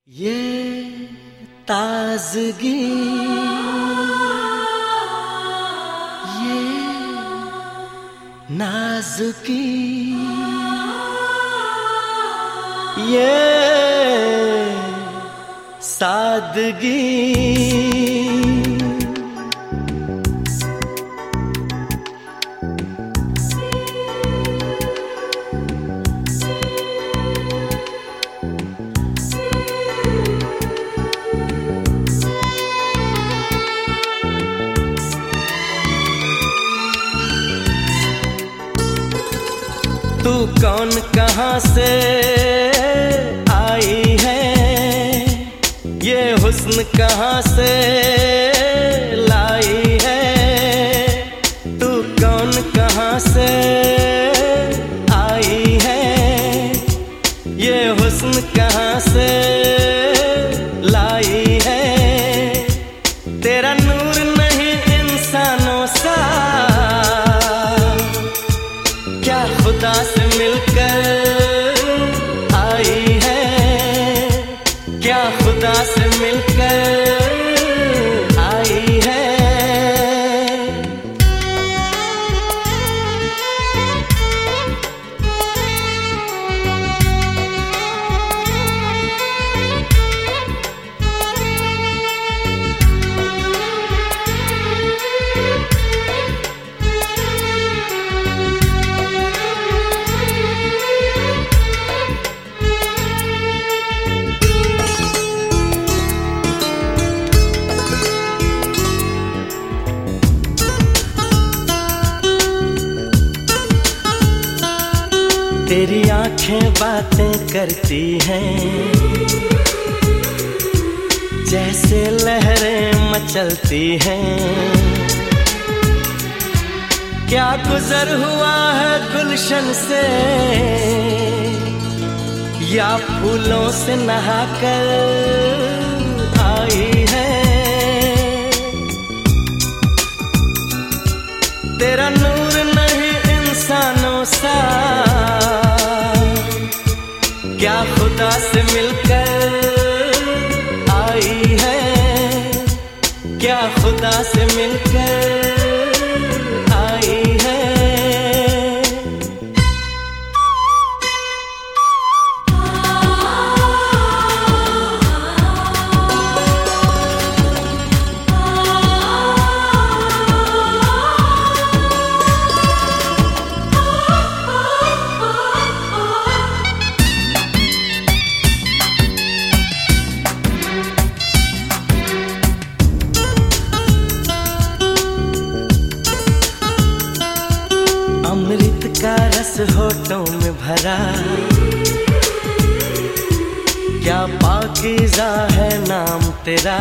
ये ताजगी, ये नाजुकी, ये सादगी, तू कौन कहाँ से आई है, ये हुस्न कहाँ से लाई है। तू कौन कहाँ से आई है, ये हुस्न कहाँ से लाई है। तेरा नूर नहीं इंसानों सा, क्या खुदा से मिलकर आई है, क्या खुदा से मिलकर आई है। तेरी आंखें बातें करती हैं, जैसे लहरें मचलती हैं। क्या गुजर हुआ है गुलशन से, या फूलों से नहाकर आई है। तेरा नूर नहीं इंसानों सा, क्या खुदा से मिलकर आई है, क्या खुदा से मिलकर आई है। अमृत का रस होठों में भरा, क्या पाकीज़ा है नाम तेरा।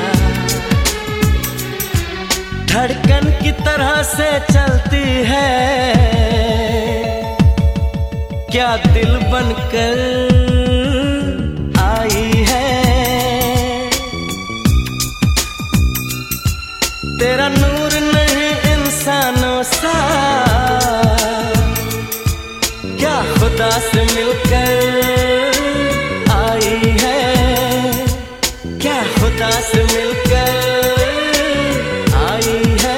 धड़कन की तरह से चलती है, क्या दिल बनकर आई है। तेरा नूर नहीं इंसानों सा, क्या खुदा से मिलकर आई है, क्या खुदा से मिलकर आई है।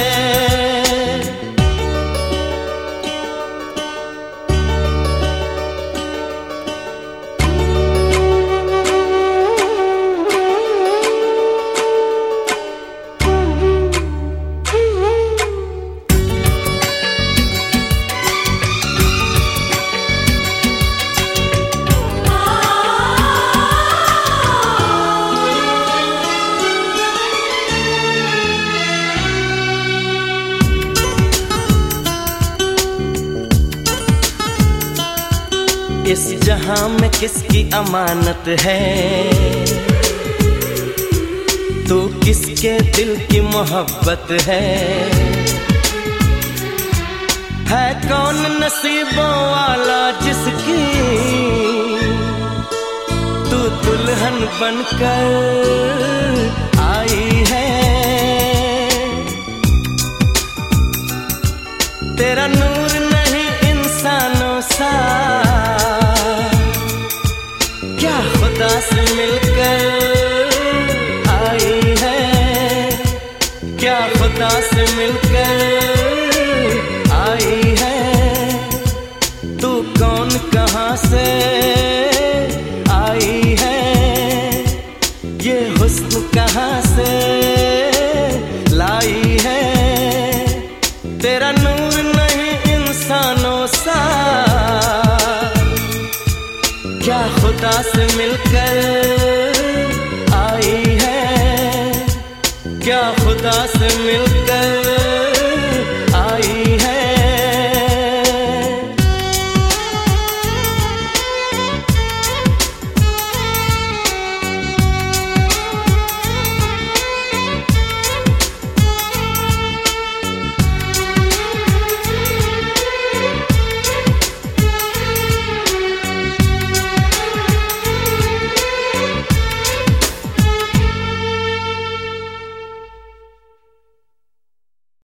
इस जहां में किसकी अमानत है, तू किसके दिल की मोहब्बत है कौन नसीबों वाला जिसकी तू दुल्हन बनकर आई है। तेरा नूर